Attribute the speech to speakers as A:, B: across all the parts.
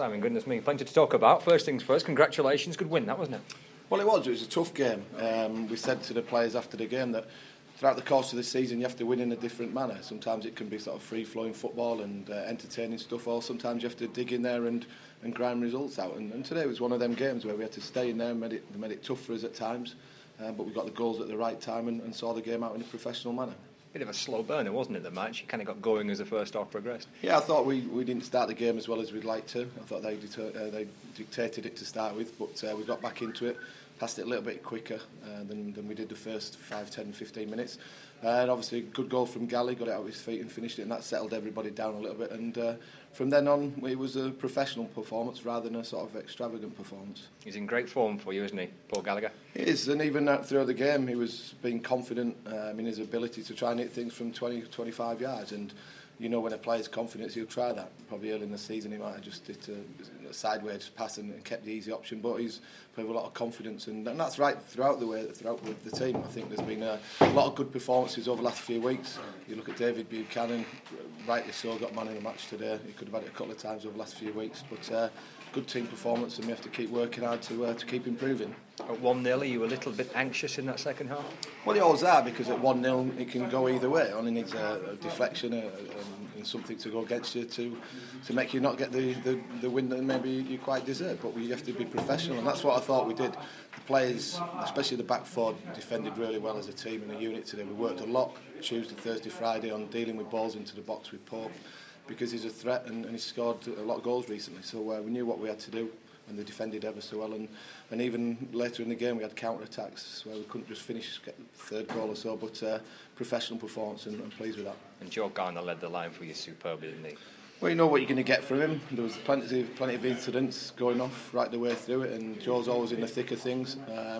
A: Simon, goodness me, plenty to talk about. First things first, congratulations, good win that, wasn't it?
B: Well, it was a tough game. We said to the players after the game that throughout the course of the season you have to win in a different manner. Sometimes it can be sort of free-flowing football and entertaining stuff, or sometimes you have to dig in there and grind results out. And today was one of them games where we had to stay in there and made it tough for us at times, but we got the goals at the right time and saw the game out in a professional manner.
A: Bit of a slow burner, wasn't it, the match? You kind of got going as the first half progressed.
B: Yeah, I thought we didn't start the game as well as we'd like to. I thought they dictated it to start with, but we got back into it, passed it a little bit quicker than we did the first 5, 10, 15 minutes. And obviously a good goal from Galley, got it out of his feet and finished it, and that settled everybody down a little bit. And from then on, it was a professional performance rather than a sort of extravagant performance.
A: He's in great form for you, isn't he, Paul Gallagher?
B: He is, and even throughout the game, he was being confident in his ability to try and hit things from 20, 25 yards. And you know, when a player's confident, he'll try that. Probably early in the season, he might have just did a sideways pass and kept the easy option, but he's played with a lot of confidence, and that's right throughout the team. I think there's been a lot of good performances over the last few weeks. You look at David Buchanan, rightly so, got man in the match today. He could have had it a couple of times over the last few weeks, but good team performance, and we have to keep working hard to keep improving.
A: At 1-0, are you a little bit anxious in that second half?
B: Well, you always are, because at 1-0 it can go either way. It only needs a deflection and something to go against you to make you not get the win that maybe you quite deserve. But we have to be professional, and that's what I thought we did. The players, especially the back four, defended really well as a team and a unit today. We worked a lot Tuesday, Thursday, Friday on dealing with balls into the box with Pope, because he's a threat and he's scored a lot of goals recently. So we knew what we had to do, and they defended ever so well. And even later in the game we had counter-attacks where we couldn't just get the third goal or so, but professional performance, and I'm pleased with that.
A: And Joe Garner led the line for you superbly, didn't he?
B: Well, you know what you're going to get from him. There was plenty of incidents going off right the way through it, and Joe's always in the thick of things.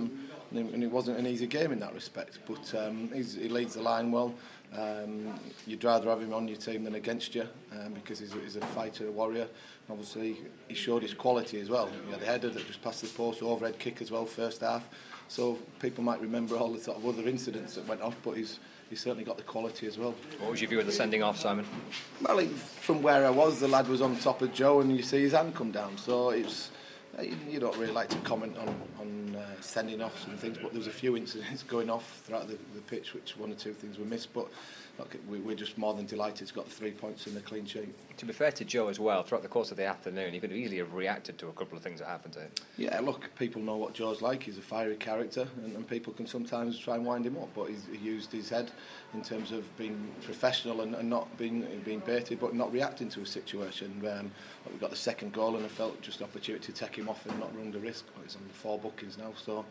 B: And it wasn't an easy game in that respect, but he leads the line well. You'd rather have him on your team than against you, because he's a fighter, a warrior. Obviously, he showed his quality as well. He had a header that just passed the post, overhead kick as well, first half. So people might remember all the sort of other incidents that went off, but he's certainly got the quality as well.
A: What was your view of the sending off, Simon?
B: Well, from where I was, the lad was on top of Joe, and you see his hand come down. So you don't really like to comment on sending offs and things, but there was a few incidents going off throughout the pitch, which one or two things were missed. But look, we're just more than delighted to got the 3 points in the clean sheet.
A: To be fair to Joe as well, throughout the course of the afternoon, he could easily have reacted to a couple of things that happened to him.
B: Yeah, look, people know what Joe's like. He's a fiery character, and people can sometimes try and wind him up. But he used his head in terms of being professional and not being baited, but not reacting to a situation. We got the second goal, and I felt just an opportunity to take him off and not run the risk. He's on the 4 bookings now, so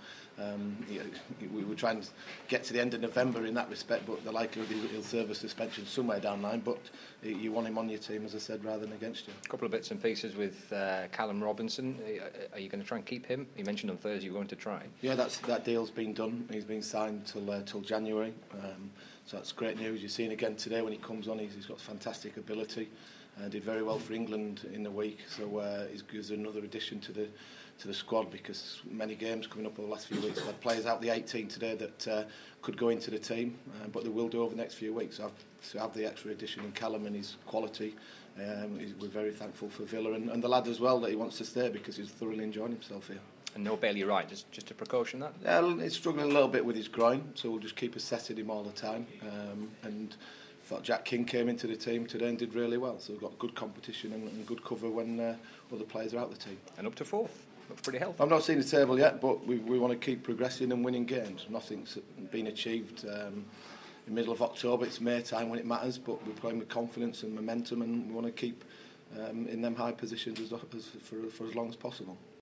B: we were trying to get to the end of November in that respect, but the likelihood he'll serve a suspension somewhere down the line. But you want him on your team, as I said, rather than against you.
A: A couple of bits and pieces with Callum Robinson. Are you going to try and keep him? You mentioned on Thursday you were going to try.
B: Yeah, that deal's been done. He's been signed till January, so that's great news. You're seeing again today when he comes on, he's got fantastic ability. Did very well for England in the week, so he's another addition to the squad, because many games coming up over the last few weeks. We've had players out the 18 today that could go into the team, but they will do over the next few weeks. So to have the extra addition in Callum and his quality, we're very thankful for Villa and the lad as well, that he wants to stay because he's thoroughly enjoying himself here.
A: And no Bailey Wright, just a precaution that?
B: Yeah, he's struggling a little bit with his groin, so we'll just keep assessing him all the time. And I thought Jack King came into the team today and did really well, so we've got good competition and good cover when other players are out the team.
A: And up to 4th. Looks pretty healthy.
B: I've not seen the table yet, but we want to keep progressing and winning games. Nothing's been achieved in the middle of October. It's May time when it matters, but we're playing with confidence and momentum, and we want to keep in them high positions for as long as possible.